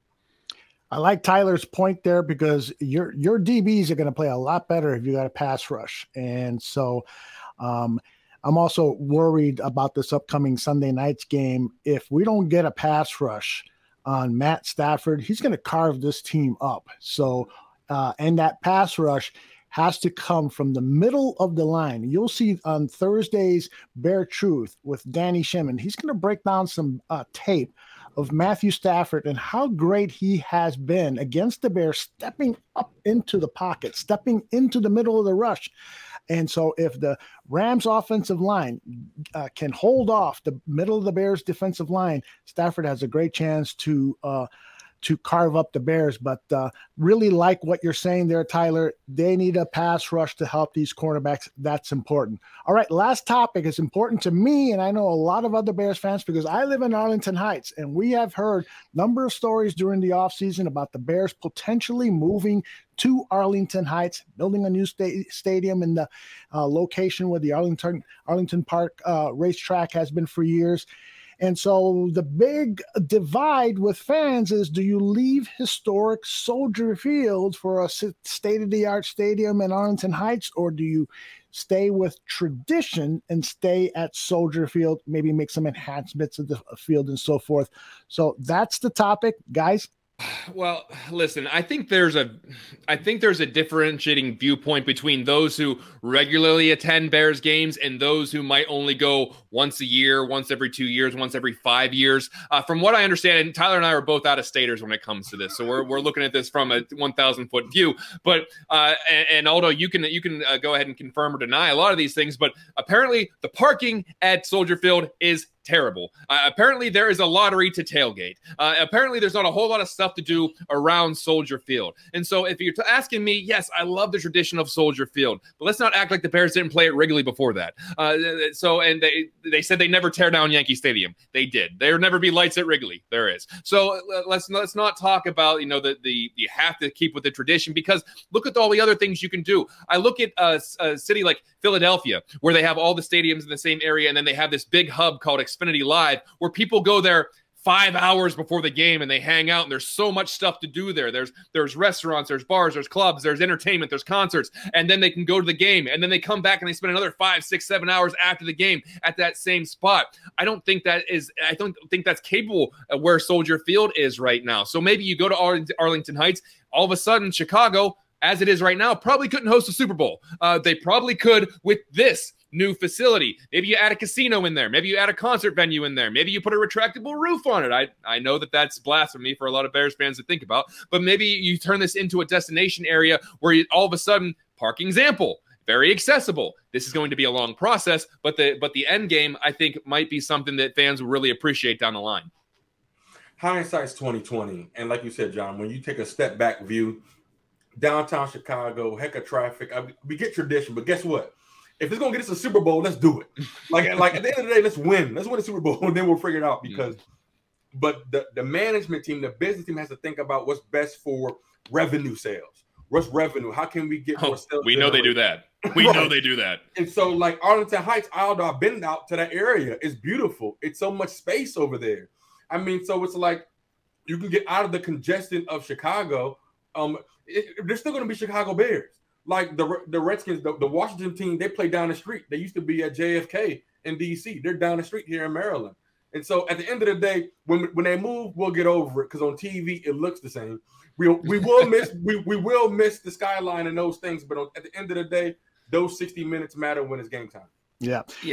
I like Tyler's point there because your your D Bs are going to play a lot better if you got a pass rush. And so um, I'm also worried about this upcoming Sunday night's game. If we don't get a pass rush on Matt Stafford, he's going to carve this team up. So, uh, and that pass rush has to come from the middle of the line. You'll see on Thursday's Bear Truth with Danny Shimon, he's going to break down some uh, tape of Matthew Stafford and how great he has been against the Bears, stepping up into the pocket, stepping into the middle of the rush. And so if the Rams offensive line uh, can hold off the middle of the Bears defensive line, Stafford has a great chance to uh, to carve up the Bears. But uh, really like what you're saying there, Tyler. They need a pass rush to help these cornerbacks. That's important. All right, last topic is important to me, and I know a lot of other Bears fans because I live in Arlington Heights, and we have heard a number of stories during the offseason about the Bears potentially moving to Arlington Heights, building a new sta- stadium in the uh, location where the Arlington Arlington Park uh, racetrack has been for years. And so the big divide with fans is, do you leave historic Soldier Field for a state-of-the-art stadium in Arlington Heights, or do you stay with tradition and stay at Soldier Field, maybe make some enhancements of the field and so forth? So that's the topic, guys. Well, listen, I think there's a I think there's a differentiating viewpoint between those who regularly attend Bears games and those who might only go once a year, once every two years, once every five years. Uh, from what I understand, and Tyler and I are both out-of-staters when it comes to this, so we're we're looking at this from a one thousand foot view. But uh, and, and Aldo, you can you can uh, go ahead and confirm or deny a lot of these things. But apparently, the parking at Soldier Field is terrible. Uh, apparently, there is a lottery to tailgate. Uh, apparently, there's not a whole lot of stuff to do around Soldier Field. And so if you're t- asking me, yes, I love the tradition of Soldier Field, but let's not act like the Bears didn't play at Wrigley before that. Uh, so, and they they said they never tear down Yankee Stadium. They did. There would never be lights at Wrigley. There is. So let's let's not talk about, you know, the, the you have to keep with the tradition, because look at all the other things you can do. I look at a, a city like Philadelphia, where they have all the stadiums in the same area, and then they have this big hub called Xfinity Live, where people go there five hours before the game and they hang out, and there's so much stuff to do there. There's there's restaurants, there's bars, there's clubs, there's entertainment, there's concerts, and then they can go to the game, and then they come back and they spend another five, six, seven hours after the game at that same spot. I don't think that is, I don't think that's capable of where Soldier Field is right now. So maybe you go to Arlington, Arlington Heights, all of a sudden Chicago, as it is right now, probably couldn't host a Super Bowl. Uh, they probably could with this new facility. Maybe you add a casino in there. Maybe you add a concert venue in there. Maybe you put a retractable roof on it. I, I know that that's blasphemy for a lot of Bears fans to think about, but maybe you turn this into a destination area where you, all of a sudden parking's ample, very accessible. This is going to be a long process, but the but the end game, I think, might be something that fans will really appreciate down the line. Hindsight's twenty twenty, and like you said, John, when you take a step back view, downtown Chicago, heck of traffic. I, we get tradition, but guess what? If it's gonna get us a Super Bowl, let's do it. Like, like at the end of the day, let's win. Let's win the Super Bowl, and then we'll figure it out. Because, mm-hmm. but the, the management team, the business team has to think about what's best for revenue sales. What's revenue? How can we get more oh, sales? We know they do that. We right. know they do that. And so, like Arlington Heights, Aldo, I've been out to that area. It's beautiful. It's so much space over there. I mean, so it's like you can get out of the congestion of Chicago. Um, it, they're still going to be Chicago Bears. Like the the Redskins, the, the Washington team, they play down the street. They used to be at J F K in D C. They're down the street here in Maryland. And so at the end of the day, when when they move, we'll get over it, because on T V it looks the same. We we will miss we we will miss the skyline and those things, but on, at the end of the day, those sixty minutes matter when it's game time. Yeah, yeah.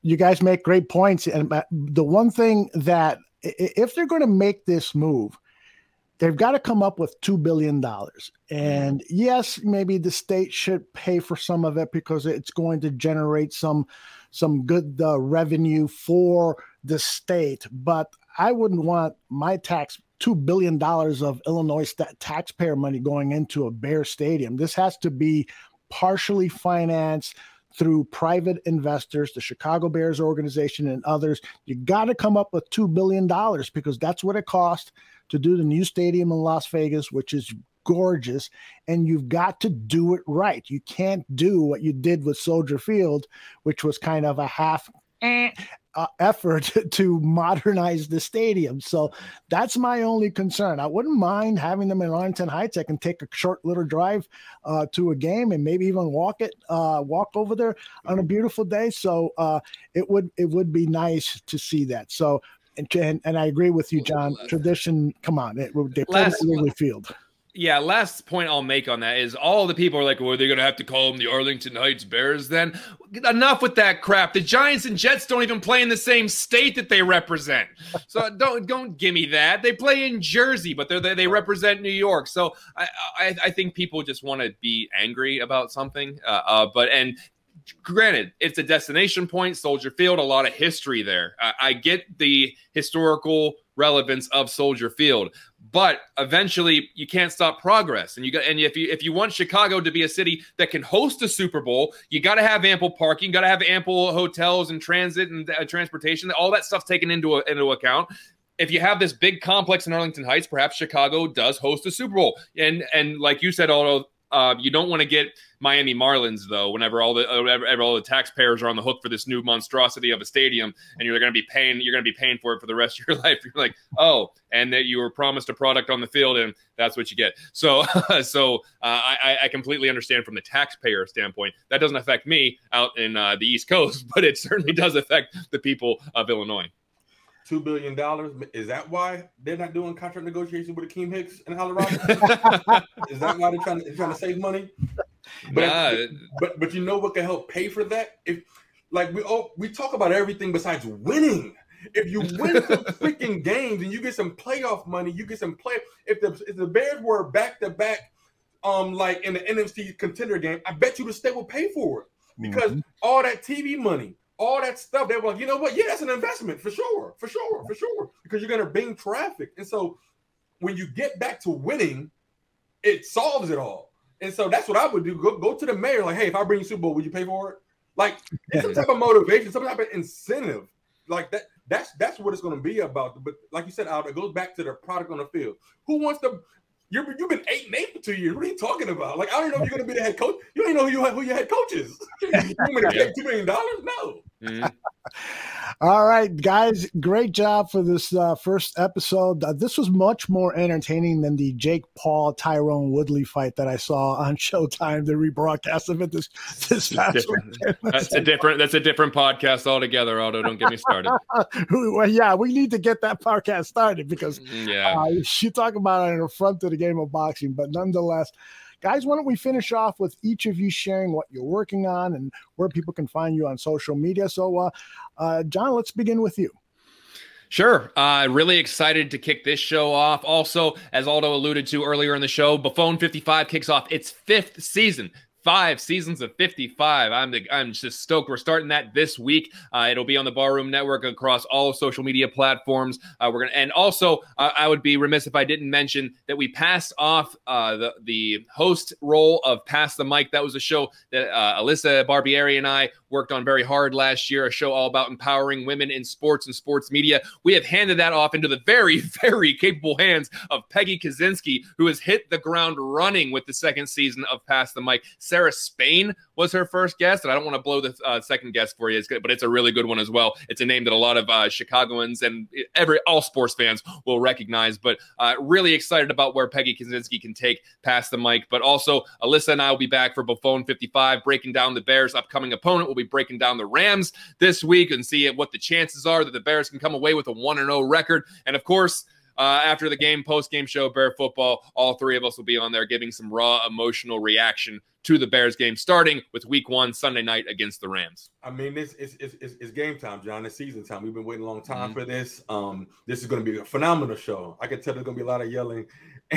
you guys make great points. And the one thing that if they're going to make this move, they've got to come up with two billion dollars. And yes, maybe the state should pay for some of it because it's going to generate some, some good uh, revenue for the state. But I wouldn't want my tax, two billion dollars of Illinois st- taxpayer money going into a Bear stadium. This has to be partially financed through private investors, the Chicago Bears organization and others. You got to come up with two billion dollars because that's what it costs to do the new stadium in Las Vegas, which is gorgeous. And you've got to do it right. You can't do what you did with Soldier Field, which was kind of a half eh, uh, effort to modernize the stadium. So that's my only concern. I wouldn't mind having them in Arlington Heights. I can take a short little drive uh, to a game and maybe even walk it, uh, walk over there on a beautiful day. So uh, it would it would be nice to see that. So and and, and I agree with you, John. Tradition, come on, it, they play at Wrigley Field. Yeah, last point I'll make on that is all the people are like, well, are they going to have to call them the Arlington Heights Bears then? Enough with that crap. The Giants and Jets don't even play in the same state that they represent. So don't don't give me that. They play in Jersey, but they they represent New York. So I I, I think people just want to be angry about something. Uh, uh, but and granted, it's a destination point, Soldier Field, a lot of history there. I, I get the historical relevance of Soldier Field. But eventually, you can't stop progress, and you got. And if you if you want Chicago to be a city that can host a Super Bowl, you got to have ample parking, got to have ample hotels and transit and uh, transportation. All that stuff's taken into a, into account. If you have this big complex in Arlington Heights, perhaps Chicago does host a Super Bowl. And and like you said, Aldo, uh, you don't want to get Miami Marlins though. Whenever all the uh, whenever all the taxpayers are on the hook for this new monstrosity of a stadium, and you're going to be paying, you're going to be paying for it for the rest of your life. You're like, oh, and that you were promised a product on the field, and that's what you get. So, so uh, I, I completely understand from the taxpayer standpoint. That doesn't affect me out in uh, the East Coast, but it certainly does affect the people of Illinois. Two billion dollars. Is that why they're not doing contract negotiations with Akeem Hicks in Colorado? Is that why they're trying to, they're trying to save money? But, nah. but but you know what can help pay for that? If like we oh we talk about everything besides winning. If you win some freaking games and you get some playoff money, you get some play. If the if the Bears were back to back, um, like in the N F C contender game, I bet you the state will pay for it because mm-hmm. all that T V money. All that stuff, they were like, you know what? Yeah, that's an investment for sure, for sure, for sure, because you're going to bring traffic. And so when you get back to winning, it solves it all. And so that's what I would do. Go, go to the mayor, like, hey, if I bring you Super Bowl, would you pay for it? Like, some type of motivation, some type of incentive. Like that. That's that's what it's going to be about. But like you said, Aldo, it goes back to the product on the field. Who wants to? You're, you've been eight and eight for two years. What are you talking about? Like, I don't know if you're going to be the head coach. You don't even know who, you, who your head coach is. You want me to take two million dollars? No. Mm-hmm. All right, guys, great job for this uh, first episode. Uh, this was much more entertaining than the Jake Paul Tyrone Woodley fight that I saw on Showtime, the rebroadcast of it this this past weekend. That's a different. That's a different podcast altogether. Aldo, don't get me started. Well, yeah, we need to get that podcast started because yeah, uh, you talk about it in the front of the game of boxing, but nonetheless. Guys, why don't we finish off with each of you sharing what you're working on and where people can find you on social media. So, uh, uh, John, let's begin with you. Sure. Uh, really excited to kick this show off. Also, as Aldo alluded to earlier in the show, Buffon fifty-five kicks off its fifth season. Five seasons of fifty-five. I'm the, I'm just stoked. We're starting that this week. Uh, it'll be on the Barroom Network across all social media platforms. Uh, we're gonna, and also uh, I would be remiss if I didn't mention that we passed off uh, the the host role of Pass the Mic. That was a show that uh, Alyssa Barbieri and I worked on very hard last year. A show all about empowering women in sports and sports media. We have handed that off into the very, very capable hands of Peggy Kaczynski, who has hit the ground running with the second season of Pass the Mic. Sarah Spain was her first guest, and I don't want to blow the uh, second guest for you, it's good, but it's a really good one as well. It's a name that a lot of uh, Chicagoans and every all sports fans will recognize, but uh, really excited about where Peggy Kaczynski can take Pass the Mic. But also, Alyssa and I will be back for Buffon fifty-five, breaking down the Bears' upcoming opponent. We'll be breaking down the Rams this week and see what the chances are that the Bears can come away with a one and oh record. And of course, Uh, after the game, post-game show, Bear Football, all three of us will be on there giving some raw emotional reaction to the Bears game, starting with week one, Sunday night against the Rams. I mean, this is it's, it's, it's game time, John. It's season time. We've been waiting a long time Mm-hmm. for this. Um, this is going to be a phenomenal show. I can tell there's going to be a lot of yelling.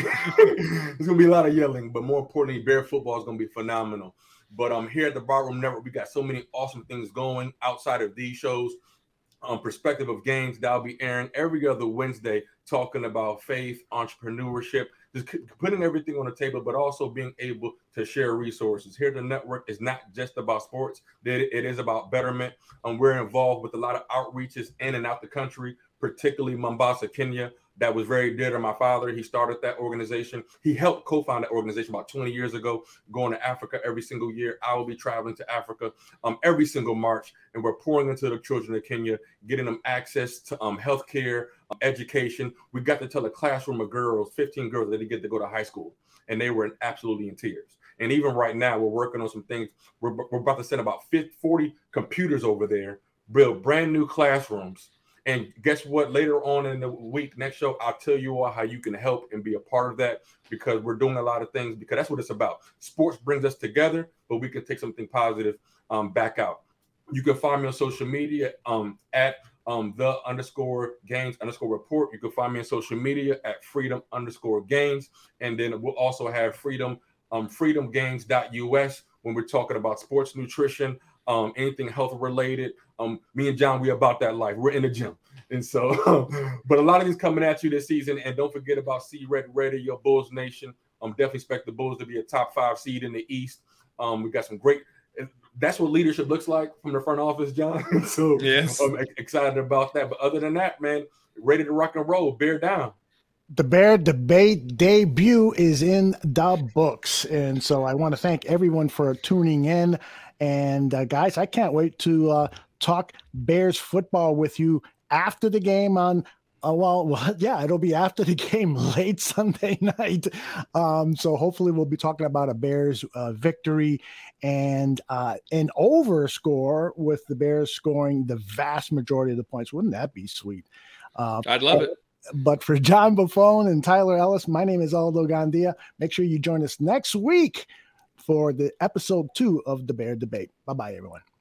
There's going to be a lot of yelling, but more importantly, Bear Football is going to be phenomenal. But um, here at the Barroom Network, we got so many awesome things going outside of these shows. Um, perspective of games that I'll be airing every other Wednesday, talking about faith, entrepreneurship, just putting everything on the table, but also being able to share resources. Here at the network is not just about sports; it is about betterment. Um, we're involved with a lot of outreaches in and out the country, particularly Mombasa, Kenya. That was very dear to my father. He started that organization. He helped co-found that organization about twenty years ago, going to Africa every single year. I will be traveling to Africa um, every single March, and we're pouring into the children of Kenya, getting them access to um, healthcare, um, education. We got to tell a classroom of girls, fifteen girls, that they get to go to high school, and they were in, absolutely in tears. And even right now, we're working on some things. We're, we're about to send about forty computers over there, build brand new classrooms. And guess what? Later on in the week, next show, I'll tell you all how you can help and be a part of that, because we're doing a lot of things, because that's what it's about. Sports brings us together, but we can take something positive um, back out. You can find me on social media um, at um, the underscore gains underscore report. You can find me on social media at freedom underscore gains. And then we'll also have freedom, um, freedom gains dot U S when we're talking about sports nutrition, um, anything health related. Um, me and John, we about that life. We're in the gym. And so, but a lot of these coming at you this season. And don't forget about C Red Radio, Bulls Nation. Um, definitely expect the Bulls to be a top five seed in the East. Um, we got some great, that's what leadership looks like from the front office, John. So yes. I'm excited about that. But other than that, man, ready to rock and roll. Bear down. The Bear Debate debut is in the books. And so I want to thank everyone for tuning in. And uh, guys, I can't wait to uh, talk Bears football with you after the game on, uh, well, well, yeah, it'll be after the game late Sunday night. Um, so hopefully we'll be talking about a Bears uh, victory and uh, an over score with the Bears scoring the vast majority of the points. Wouldn't that be sweet? Uh, I'd love it. But for John Buffone and Tyler Ellis, my name is Aldo Gandia. Make sure you join us next week for the episode two of the Bear Debate. Bye-bye, everyone.